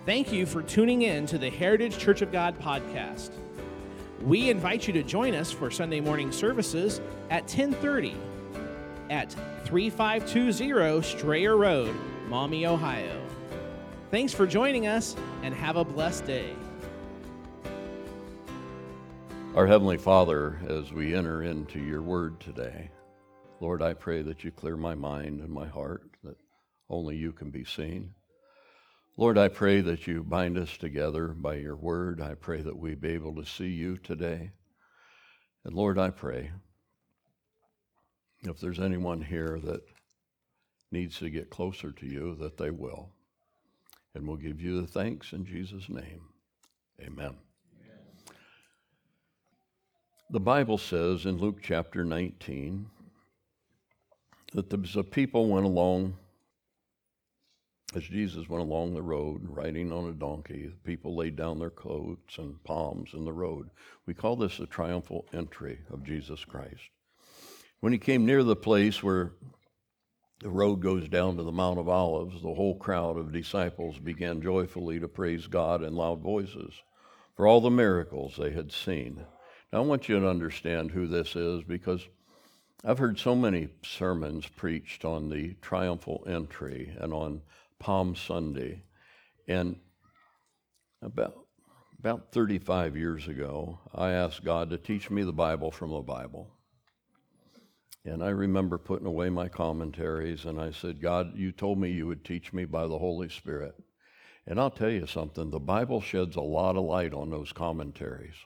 Thank you for tuning in to the Heritage Church of God podcast. We invite you to join us for Sunday morning services at 10:30 at 3520 Strayer Road, Maumee, Ohio. Thanks for joining us, and have a blessed day. Our Heavenly Father, as we enter into your word today, Lord, I pray that you clear my mind and my heart, that only you can be seen. Lord, I pray that you bind us together by your word. I pray that we be able to see you today. And Lord, I pray if there's anyone here that needs to get closer to you, that they will. And we'll give you the thanks in Jesus' name. Amen. The Bible says in Luke chapter 19 that the people went along, as Jesus went along the road riding on a donkey. The people laid down their coats and palms in the road. We call this the triumphal entry of Jesus Christ. When he came near the place where the road goes down to the Mount of Olives, the whole crowd of disciples began joyfully to praise God in loud voices for all the miracles they had seen. Now, I want you to understand who this is, because I've heard so many sermons preached on the triumphal entry and on Palm Sunday. And about 35 years ago, I asked God to teach me the Bible from the Bible. And I remember putting away my commentaries, and I said, God, you told me you would teach me by the Holy Spirit. And I'll tell you something, the Bible sheds a lot of light on those commentaries.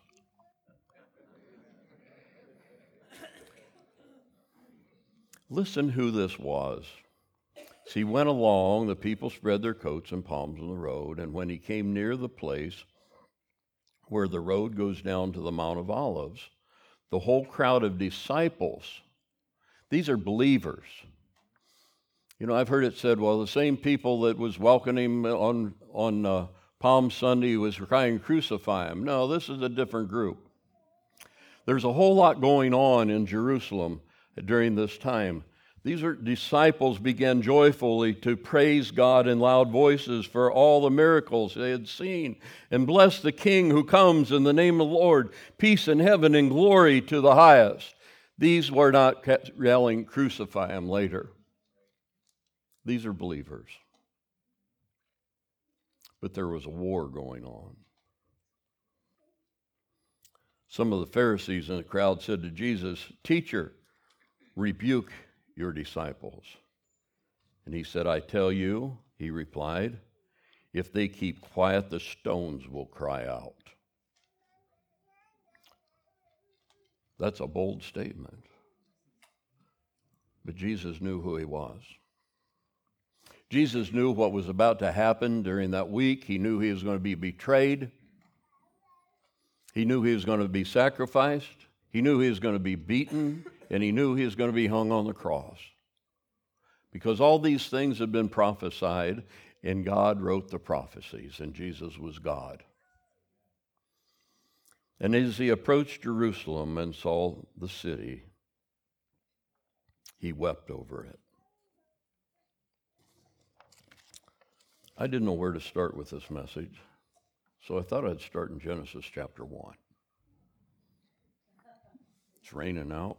Listen who this was. As he went along, the people spread their coats and palms on the road, and when he came near the place where the road goes down to the Mount of Olives, the whole crowd of disciples, these are believers. You know, I've heard it said, well, the same people that was welcoming him on Palm Sunday was crying, crucify him. No, this is a different group. There's a whole lot going on in Jerusalem during this time. These disciples began joyfully to praise God in loud voices for all the miracles they had seen, and bless the King who comes in the name of the Lord, peace in heaven and glory to the highest. These were not yelling, crucify him later. These are believers. But there was a war going on. Some of the Pharisees in the crowd said to Jesus, Teacher, rebuke your disciples. And he said, I tell you, he replied, if they keep quiet, the stones will cry out. That's a bold statement. But Jesus knew who he was. Jesus knew what was about to happen during that week. He knew he was going to be betrayed. He knew he was going to be sacrificed. He knew he was going to be beaten. And he knew he was going to be hung on the cross. Because all these things had been prophesied, and God wrote the prophecies, and Jesus was God. And as he approached Jerusalem and saw the city, he wept over it. I didn't know where to start with this message, so I thought I'd start in Genesis chapter 1. It's raining out.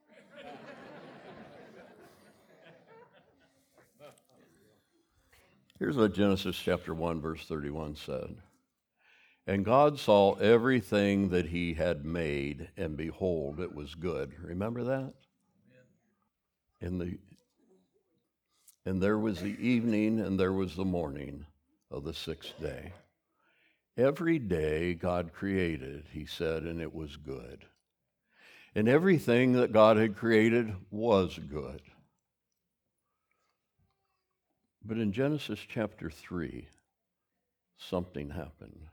Here's what Genesis chapter 1, verse 31 said. And God saw everything that he had made, and behold, it was good. Remember that? And there was the evening, and there was the morning of the sixth day. Every day God created, he said, and it was good. And everything that God had created was good. But in Genesis chapter 3, something happened.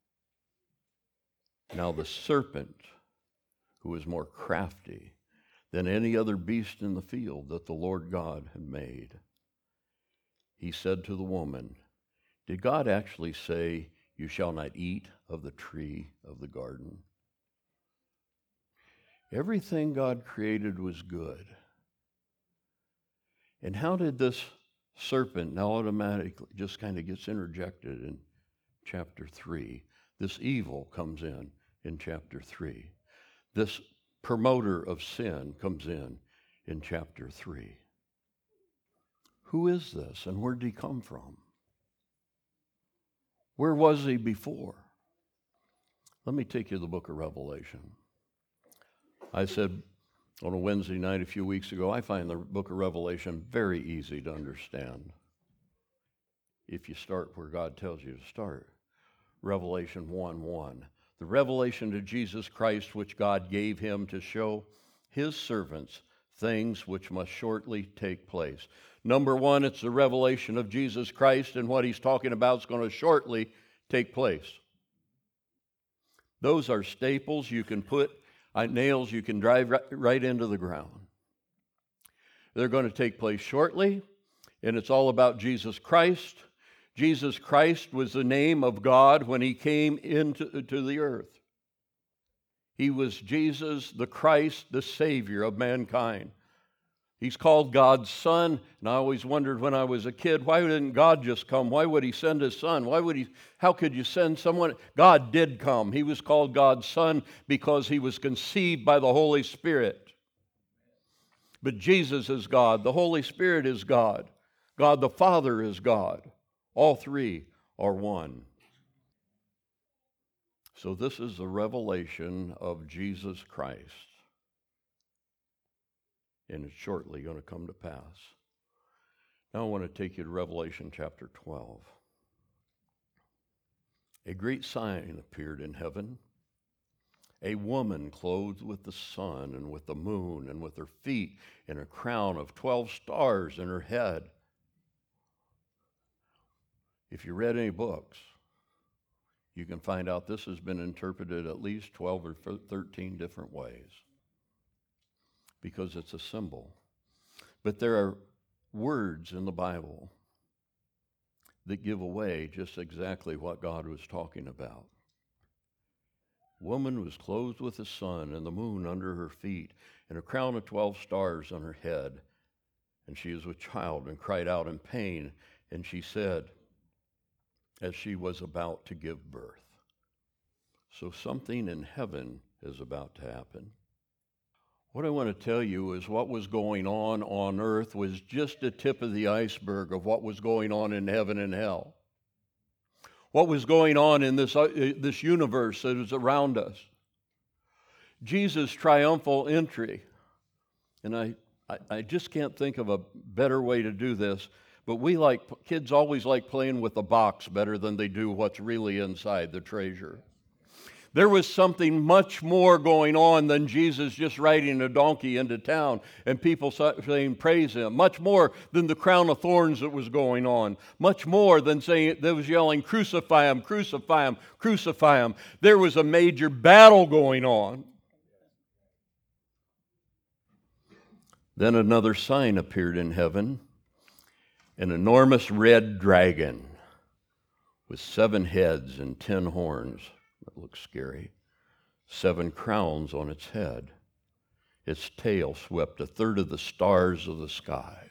Now the serpent, who was more crafty than any other beast in the field that the Lord God had made, he said to the woman, did God actually say, you shall not eat of the tree of the garden? Everything God created was good. And how did this serpent now automatically just kind of gets interjected and chapter 3. This evil comes in chapter 3. This promoter of sin comes in chapter 3. Who is this and where did he come from? Where was he before? Let me take you to the book of Revelation. I said on a Wednesday night a few weeks ago, I find the book of Revelation very easy to understand if you start where God tells you to start. Revelation 1:1. The revelation to Jesus Christ which God gave him to show his servants things which must shortly take place. Number one, it's the revelation of Jesus Christ, and what he's talking about is going to shortly take place. Those are staples you can put, nails you can drive right into the ground. They're going to take place shortly, and it's all about Jesus Christ. Jesus Christ was the name of God when he came into the earth. He was Jesus, the Christ, the Savior of mankind. He's called God's Son, and I always wondered when I was a kid, why didn't God just come? Why would he send his Son? How could you send someone? God did come. He was called God's Son because he was conceived by the Holy Spirit. But Jesus is God. The Holy Spirit is God. God the Father is God. All three are one. So this is the revelation of Jesus Christ. And it's shortly going to come to pass. Now I want to take you to Revelation chapter 12. A great sign appeared in heaven. A woman clothed with the sun and with the moon and with her feet in a crown of 12 stars in her head. If you read any books, you can find out this has been interpreted at least 12 or 13 different ways because it's a symbol. But there are words in the Bible that give away just exactly what God was talking about. Woman was clothed with the sun and the moon under her feet and a crown of 12 stars on her head. And she is with child and cried out in pain. And she said, as she was about to give birth. So something in heaven is about to happen. What I want to tell you is what was going on earth was just the tip of the iceberg of what was going on in heaven and hell. What was going on in this universe that is around us. Jesus' triumphal entry. And I just can't think of a better way to do this. But kids always like playing with the box better than they do what's really inside the treasure. There was something much more going on than Jesus just riding a donkey into town and people saying, praise him. Much more than the crown of thorns that was going on. Much more than saying, they was yelling, crucify him, crucify him, crucify him. There was a major battle going on. Then another sign appeared in heaven. An enormous red dragon with 7 heads and 10 horns. That looks scary. 7 crowns on its head. Its tail swept 1/3 of the stars of the sky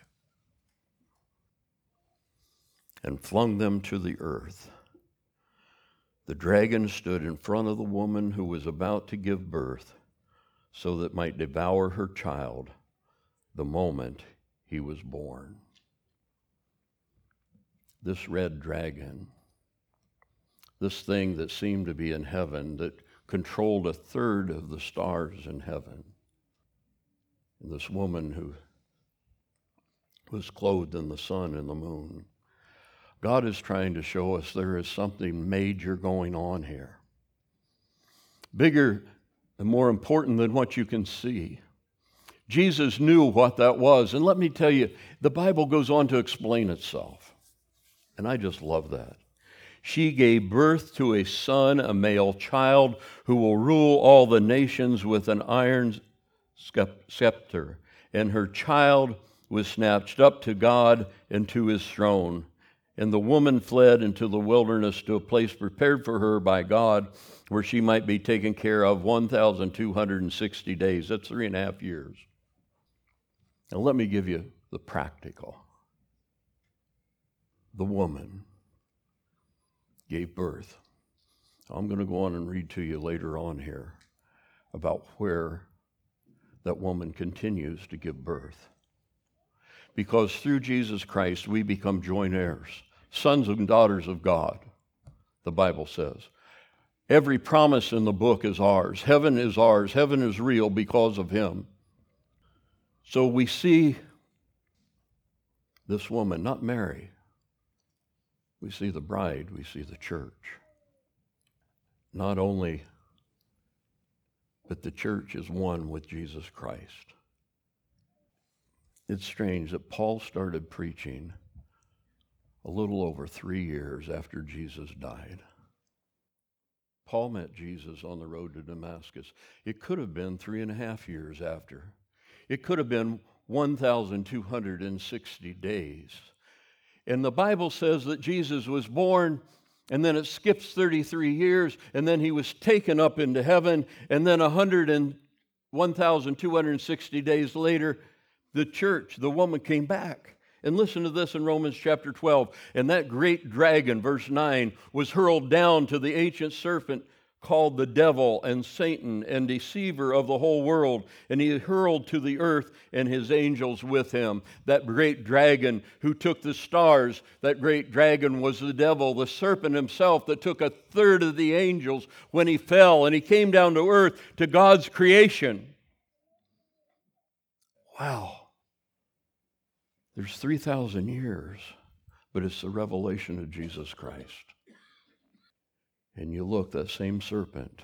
and flung them to the earth. The dragon stood in front of the woman who was about to give birth so that it might devour her child the moment he was born. This red dragon, this thing that seemed to be in heaven, that controlled 1/3 of the stars in heaven, and this woman who was clothed in the sun and the moon. God is trying to show us there is something major going on here. Bigger and more important than what you can see. Jesus knew what that was. And let me tell you, the Bible goes on to explain itself. And I just love that. She gave birth to a son, a male child, who will rule all the nations with an iron scepter. And her child was snatched up to God and to his throne. And the woman fled into the wilderness to a place prepared for her by God, where she might be taken care of 1,260 days. That's 3.5 years. Now let me give you the practical. The woman gave birth. I'm going to go on and read to you later on here about where that woman continues to give birth. Because through Jesus Christ, we become joint heirs, sons and daughters of God, the Bible says. Every promise in the book is ours. Heaven is ours. Heaven is real because of him. So we see this woman, not Mary. We see the bride. We see the church. Not only, but the church is one with Jesus Christ. It's strange that Paul started preaching a little over 3 years after Jesus died. Paul met Jesus on the road to Damascus. It could have been 3.5 years after. It could have been 1,260 days. And the Bible says that Jesus was born, and then it skips 33 years, and then he was taken up into heaven, and then 1,260 days later, the church, the woman, came back. And listen to this in Romans chapter 12. And that great dragon, verse 9, was hurled down to the ancient serpent called the devil and Satan and deceiver of the whole world. And he hurled to the earth and his angels with him. That great dragon who took the stars, that great dragon was the devil, the serpent himself that took 1/3 of the angels when he fell. And he came down to earth, to God's creation. Wow. There's 3,000 years, but it's the revelation of Jesus Christ. And you look, that same serpent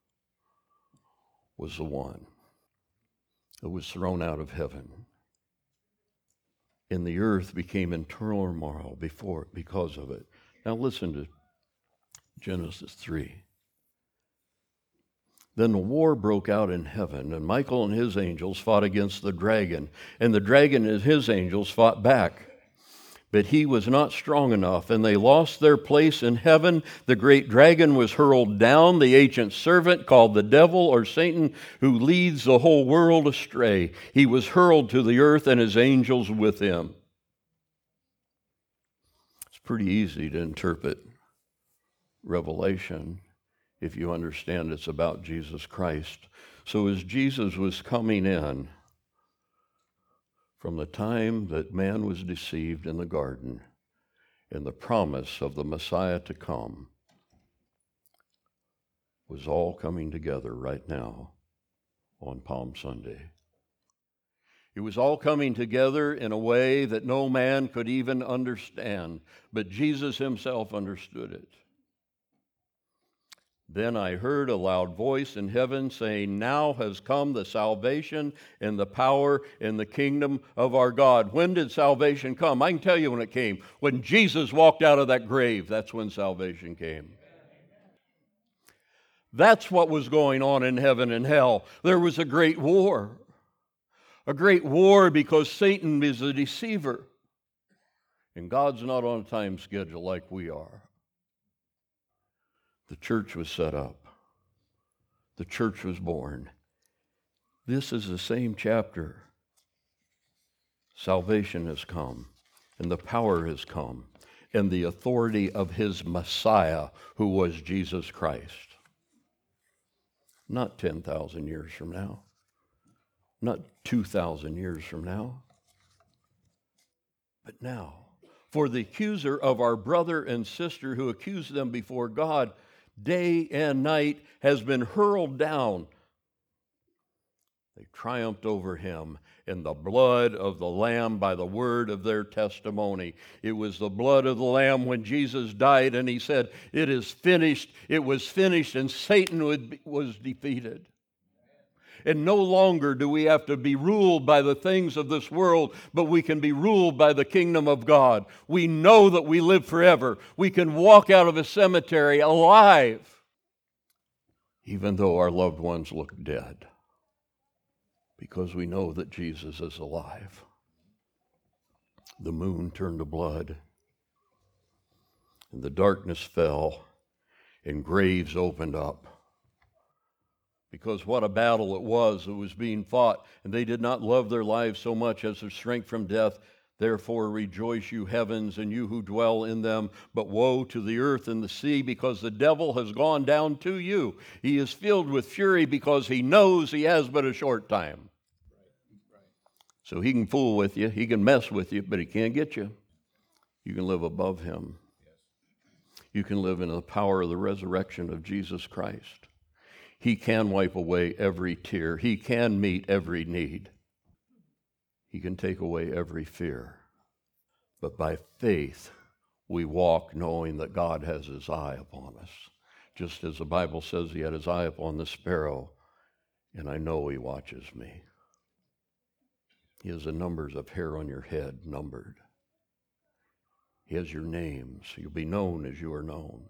was the one that was thrown out of heaven. And the earth became in turmoil because of it. Now listen to Genesis 3. Then the war broke out in heaven, and Michael and his angels fought against the dragon, and the dragon and his angels fought back. But he was not strong enough, and they lost their place in heaven. The great dragon was hurled down, the ancient serpent called the devil or Satan, who leads the whole world astray. He was hurled to the earth, and his angels with him. It's pretty easy to interpret Revelation if you understand it's about Jesus Christ. So as Jesus was coming in, from the time that man was deceived in the garden, and the promise of the Messiah to come was all coming together right now on Palm Sunday. It was all coming together in a way that no man could even understand, but Jesus himself understood it. Then I heard a loud voice in heaven saying, "Now has come the salvation and the power and the kingdom of our God." When did salvation come? I can tell you when it came. When Jesus walked out of that grave, that's when salvation came. That's what was going on in heaven and hell. There was a great war. A great war because Satan is a deceiver. And God's not on a time schedule like we are. The church was set up. The church was born. This is the same chapter. Salvation has come, and the power has come, and the authority of his Messiah, who was Jesus Christ. Not 10,000 years from now. Not 2,000 years from now. But now. For the accuser of our brother and sister who accused them before God day and night has been hurled down. They triumphed over him in the blood of the Lamb by the word of their testimony. It was the blood of the Lamb when Jesus died, and he said, "It is finished." It was finished, and Satan was defeated. And no longer do we have to be ruled by the things of this world, but we can be ruled by the kingdom of God. We know that we live forever. We can walk out of a cemetery alive, even though our loved ones look dead, because we know that Jesus is alive. The moon turned to blood, and the darkness fell, and graves opened up. Because what a battle it was that was being fought, and they did not love their lives so much as their strength from death. Therefore rejoice, you heavens, and you who dwell in them. But woe to the earth and the sea, because the devil has gone down to you. He is filled with fury because he knows he has but a short time. So he can fool with you, he can mess with you, but he can't get you. You can live above him. You can live in the power of the resurrection of Jesus Christ. He can wipe away every tear. He can meet every need. He can take away every fear. But by faith, we walk knowing that God has his eye upon us. Just as the Bible says he had his eye upon the sparrow, and I know he watches me. He has the numbers of hair on your head numbered. He has your name, so you'll be known as you are known.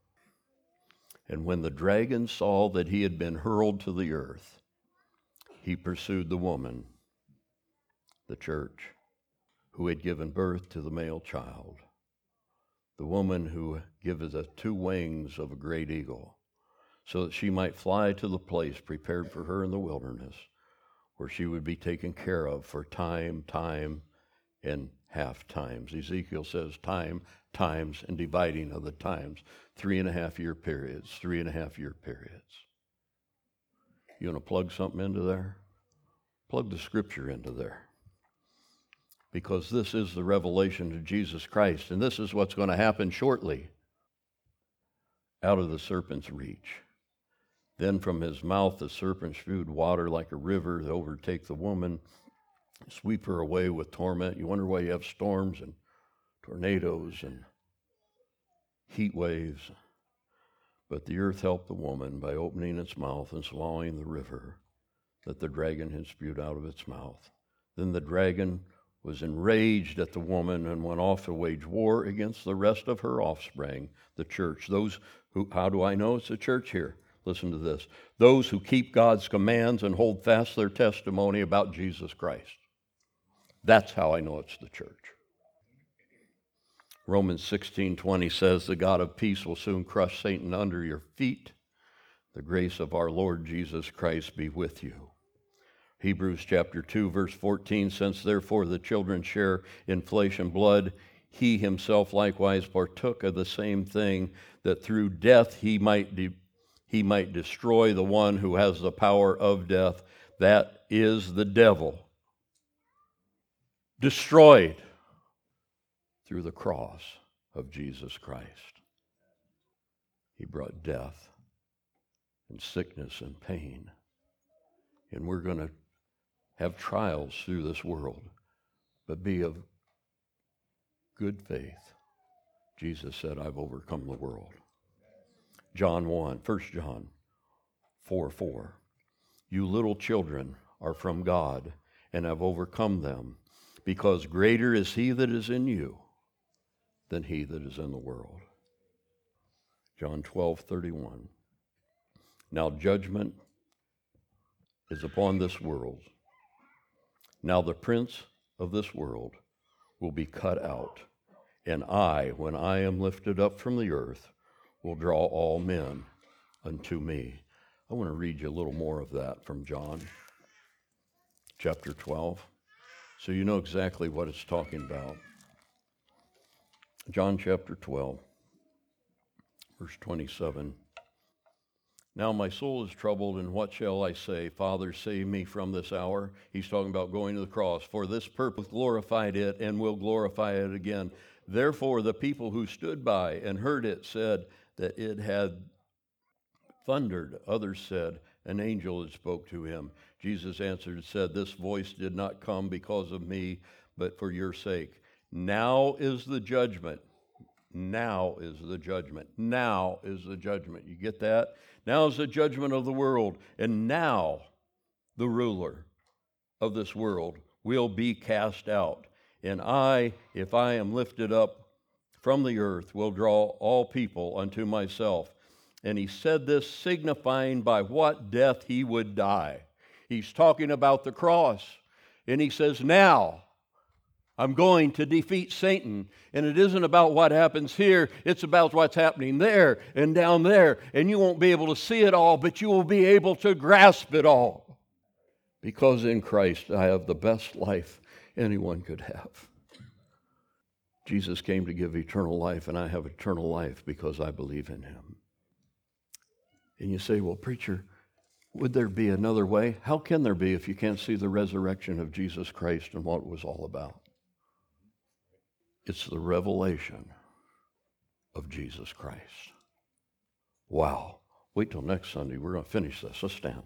And when the dragon saw that he had been hurled to the earth, he pursued the woman, the church, who had given birth to the male child, the woman who gives the 2 wings of a great eagle, so that she might fly to the place prepared for her in the wilderness, where she would be taken care of for time, and half times. Ezekiel says time, times, and dividing of the times. 3.5-year periods, 3.5-year periods. You want to plug something into there? Plug the scripture into there. Because this is the revelation of Jesus Christ, and this is what's going to happen shortly. Out of the serpent's reach. Then from his mouth the serpent spewed water like a river to overtake the woman, sweep her away with torment. You wonder why you have storms and tornadoes and heat waves. But the earth helped the woman by opening its mouth and swallowing the river that the dragon had spewed out of its mouth. Then the dragon was enraged at the woman and went off to wage war against the rest of her offspring, the church. Those who, how do I know it's a church here? Listen to this. Those who keep God's commands and hold fast their testimony about Jesus Christ. That's how I know it's the church. Romans 16:20 says, the God of peace will soon crush Satan under your feet. The grace of our Lord Jesus Christ be with you. Hebrews chapter 2, verse 14, since therefore the children share in flesh and blood, he himself likewise partook of the same thing, that through death he might destroy the one who has the power of death, that is the devil. Destroyed through the cross of Jesus Christ. He brought death and sickness and pain. And we're going to have trials through this world, but be of good faith. Jesus said, I've overcome the world. John 1 John 4:4. You little children are from God and have overcome them, because greater is he that is in you than he that is in the world. John 12:31. Now judgment is upon this world. Now the prince of this world will be cut out, and I, when I am lifted up from the earth, will draw all men unto me. I want to read you a little more of that from John chapter 12, so you know exactly what it's talking about. John chapter 12, verse 27. Now my soul is troubled, and what shall I say? Father, save me from this hour. He's talking about going to the cross. For this purpose glorified it, and will glorify it again. Therefore the people who stood by and heard it said that it had thundered. Others said, an angel had spoke to him. Jesus answered and said, this voice did not come because of me, but for your sake. Now is the judgment. Now is the judgment. Now is the judgment. You get that? Now is the judgment of the world. And now the ruler of this world will be cast out. And I, if I am lifted up from the earth, will draw all people unto myself. And he said this, signifying by what death he would die. He's talking about the cross. And he says, now I'm going to defeat Satan. And it isn't about what happens here. It's about what's happening there and down there. And you won't be able to see it all, but you will be able to grasp it all. Because in Christ I have the best life anyone could have. Jesus came to give eternal life, and I have eternal life because I believe in him. And you say, well, preacher, would there be another way? How can there be if you can't see the resurrection of Jesus Christ and what it was all about? It's the revelation of Jesus Christ. Wow. Wait till next Sunday. We're going to finish this. Let's stand.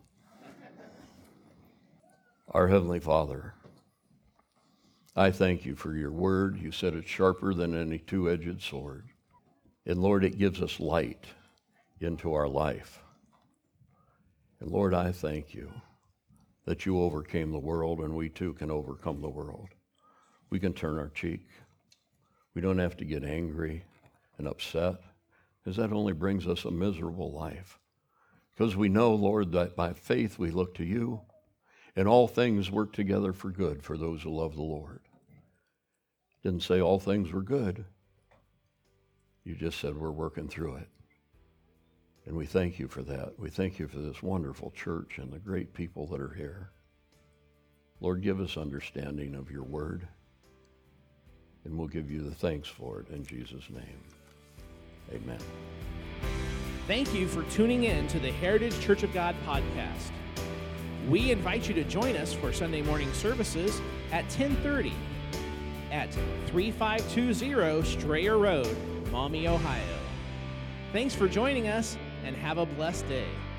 Our Heavenly Father, I thank you for your word. You said it's sharper than any two-edged sword. And Lord, it gives us light into our life. And Lord, I thank you that you overcame the world, and we too can overcome the world. We can turn our cheek. We don't have to get angry and upset, because that only brings us a miserable life. Because we know, Lord, that by faith we look to you, and all things work together for good for those who love the Lord. Didn't say all things were good. You just said we're working through it. And we thank you for that. We thank you for this wonderful church and the great people that are here. Lord, give us understanding of your word, and we'll give you the thanks for it in Jesus' name. Amen. Thank you for tuning in to the Heritage Church of God podcast. We invite you to join us for Sunday morning services at 10:30 at 3520 Strayer Road, Maumee, Ohio. Thanks for joining us, and have a blessed day.